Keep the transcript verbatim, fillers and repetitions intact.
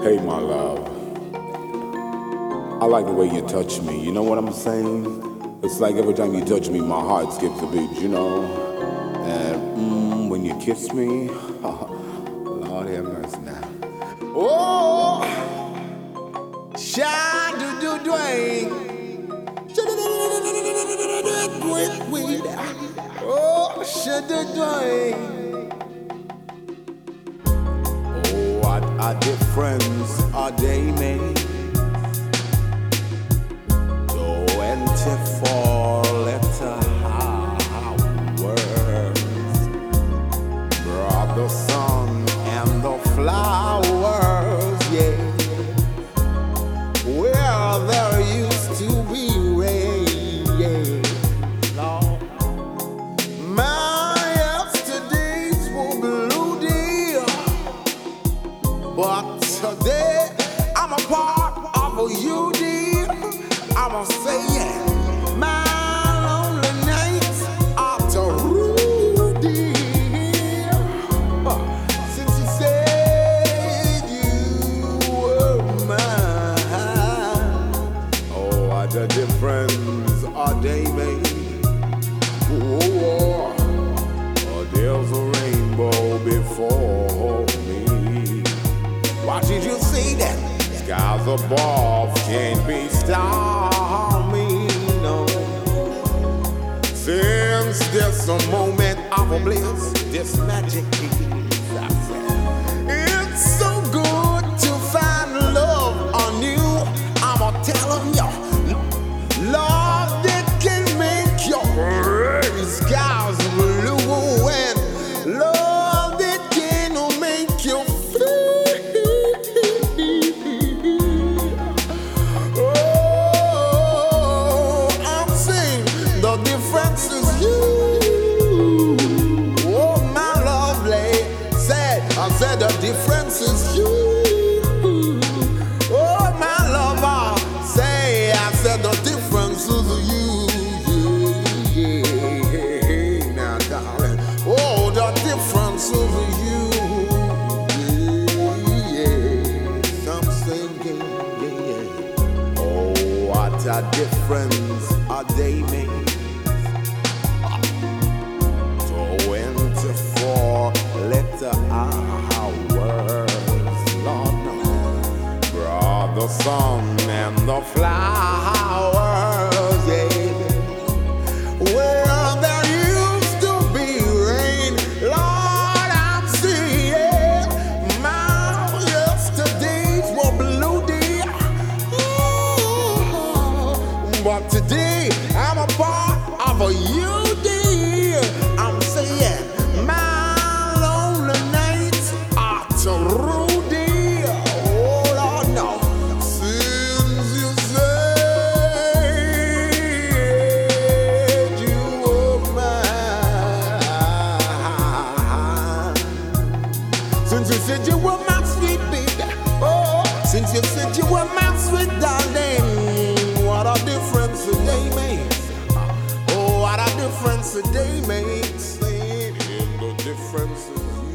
Hey, my love. I like the way you touch me. You know what I'm saying? It's like every time you touch me, my heart skips a beat, you know? And mm, when you kiss me, Lord have mercy now. Oh, shine do do Dwayne. Oh, shine do Dwayne. What a difference a day made. Twenty-four letter hours brought the sun and the flowers, yeah. Where there used to be rain, yeah. Lord, my yesterdays were blue, dear. But today I'm a part of you, dear. I'ma say yeah. My lonely nights are through, dear. Since you said you were mine. Oh, what a difference a day made. Oh, oh, there's a rainbow before me. Why did you say that? Skies above can't be stormy, no. Since there's a moment of bliss, this magic is, I said, it's so good to find love on you. I'ma tell 'em you, love that can make your skies blue, and love that can make you the difference is you. Oh, my lover, say I said the difference is you. Yeah, yeah, now, darling. Oh, the difference is you. Yeah, yeah. Some say yeah, yeah, yeah. Oh, what a difference a day makes. Twenty-four letter hours, Lord, no. Brought the sun and the flowers, yeah. Where there used to be rain, Lord, I'm seeing my yesterdays were blue, dear. Ooh, but today I'm a part of you, dear. I'm saying my lonely nights are through, dear. Oh, Lord, no. Since you said you were mine. Since you said you were my sweet baby. Oh, since you said you were my sweet darling. What a difference a day makes. Oh, what a difference a day makes. And the difference is